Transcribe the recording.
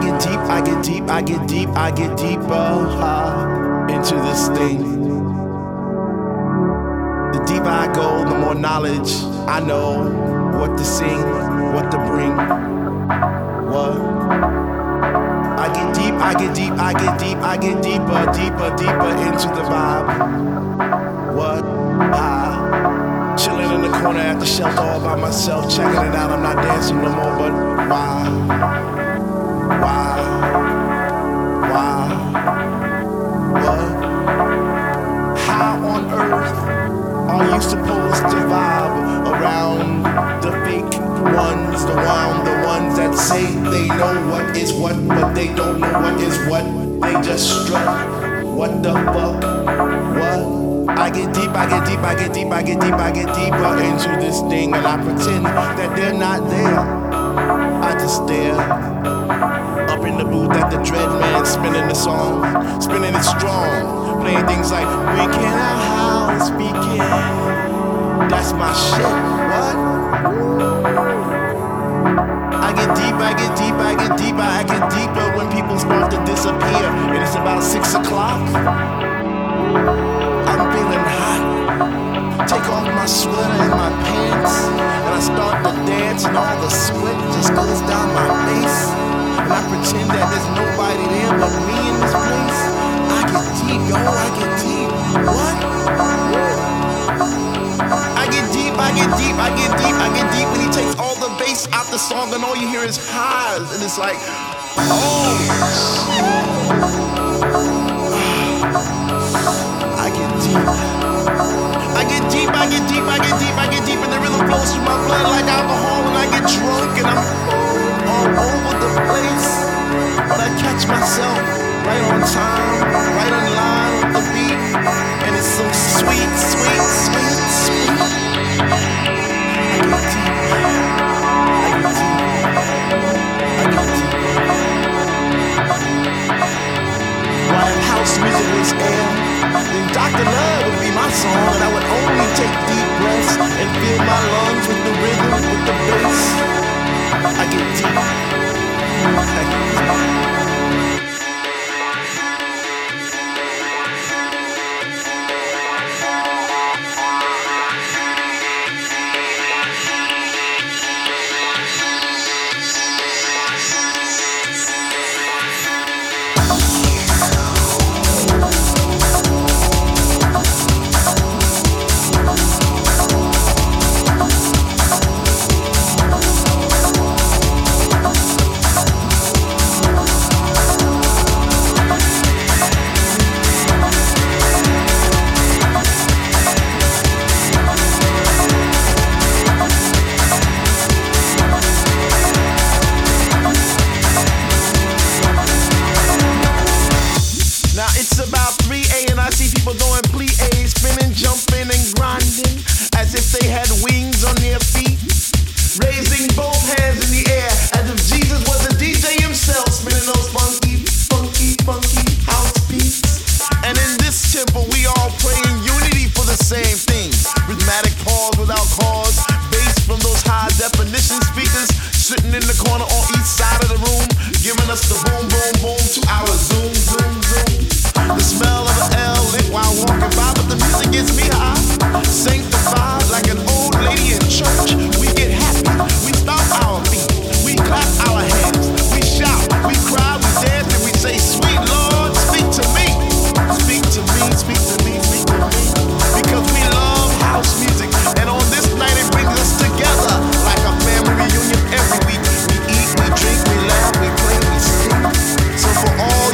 I get deeper into this thing. The deeper I go, the more knowledge I know. What to sing, what to bring, what. I get deeper into the vibe. What? Chilling in the corner at the shelter all by myself, checking it out. I'm not dancing no more, but why? What? How on earth are you supposed to vibe around the fake ones, the ones that say they know what is what, but they don't know what is what? They just strut. What the fuck? What? I get deeper into this thing, and I pretend that they're not there. I just stare up in the booth at the dread man spinning the song, spinning it strong, playing things like "We Can Our House Begin." That's my shit. What? I get deeper when people start to disappear, and it's about 6 o'clock. I'm feeling hot. Take off my sweater and my pants, and I start to dance, and all the sweat just goes down my face. And I pretend that there's nobody there but me in this place. I get deep, yo, I get deep. What? I get deep, and he takes all the bass out the song, and all you hear is highs, and it's like, oh. I get deep, and the rhythm flows through my blood like alcohol, and I get drunk, and I'm all over the place. But I catch myself right on time, right in line with the beat, and it's so sweet. While house music was air, then Dr. Love would be my song, and I would only take deep breaths and fill my lungs with the rhythm, with the bass. I get deep. All